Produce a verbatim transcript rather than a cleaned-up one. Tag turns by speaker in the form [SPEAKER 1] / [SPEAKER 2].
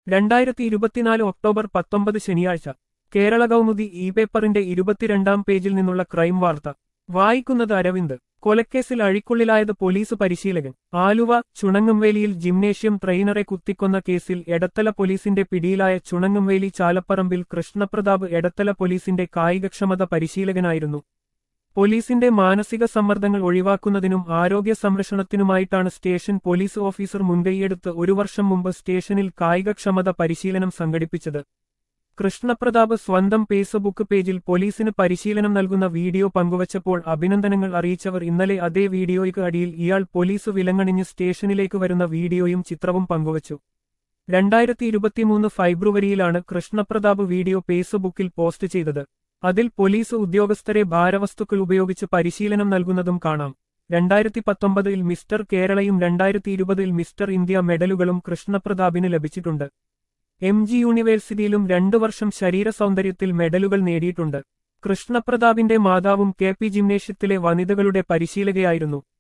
[SPEAKER 1] രണ്ടായിരത്തി ഇരുപത്തിനാല് ഒക്ടോബർ പത്തൊമ്പത് ശനിയാഴ്ച കേരള കൗമുദി ഇ പേപ്പറിന്റെ ഇരുപത്തിരണ്ടാം പേജിൽ നിന്നുള്ള ക്രൈം വാർത്ത വായിക്കുന്നത് അരവിന്ദ്. കൊലക്കേസിൽ അഴിക്കുള്ളിലായത് പോലീസ് പരിശീലകൻ. ആലുവ ചുണങ്ങുംവേലിയിൽ ജിംനേഷ്യം ട്രെയിനറെ കുത്തിക്കൊന്ന കേസിൽ എടത്തല പോലീസിന്റെ പിടിയിലായ ചുണങ്ങുംവേലി ചാലപ്പറമ്പിൽ കൃഷ്ണപ്രതാപ് എടത്തല പോലീസിന്റെ കായികക്ഷമത പരിശീലകനായിരുന്നു. പോലീസിന്റെ മാനസിക സമ്മർദ്ദങ്ങൾ ഒഴിവാക്കുന്നതിനും ആരോഗ്യ സംരക്ഷണത്തിനുമായിട്ടാണ് സ്റ്റേഷൻ പോലീസ് ഓഫീസർ മുൻകൈയെടുത്ത് ഒരു വർഷം മുമ്പ് സ്റ്റേഷനിൽ കായികക്ഷമത പരിശീലനം സംഘടിപ്പിച്ചത്. കൃഷ്ണപ്രതാപ് സ്വന്തം ഫേസ്ബുക്ക് പേജിൽ പോലീസിന് പരിശീലനം നൽകുന്ന വീഡിയോ പങ്കുവച്ചപ്പോൾ അഭിനന്ദനങ്ങൾ അറിയിച്ചവർ ഇന്നലെ അതേ വീഡിയോയ്ക്ക് അടിയിൽ ഇയാൾ പോലീസ് വിലങ്ങണിഞ്ഞ് സ്റ്റേഷനിലേക്ക് വരുന്ന വീഡിയോയും ചിത്രവും പങ്കുവച്ചു. രണ്ടായിരത്തി ഇരുപത്തിമൂന്ന് ഫെബ്രുവരിയിലാണ് കൃഷ്ണപ്രതാപ് വീഡിയോ ഫേസ്ബുക്കിൽ പോസ്റ്റ് ചെയ്തത്. അതിൽ പോലീസ് ഉദ്യോഗസ്ഥരെ ഭാരവസ്തുക്കൾ ഉപയോഗിച്ച് പരിശീലനം നൽകുന്നതും കാണാം. രണ്ടായിരത്തി പത്തൊമ്പതിൽ മിസ്റ്റർ കേരളയും രണ്ടായിരത്തി ഇരുപതിൽ മിസ്റ്റർ ഇന്ത്യ മെഡലുകളും കൃഷ്ണപ്രതാപിന് ലഭിച്ചിട്ടുണ്ട്. എം ജി യൂണിവേഴ്സിറ്റിയിലും രണ്ടു വർഷം ശരീര സൗന്ദര്യത്തിൽ മെഡലുകൾ നേടിയിട്ടുണ്ട്. കൃഷ്ണപ്രതാപിന്റെ മാതാവും കെ പി ജിംനേഷ്യത്തിലെ വനിതകളുടെ പരിശീലകയായിരുന്നു.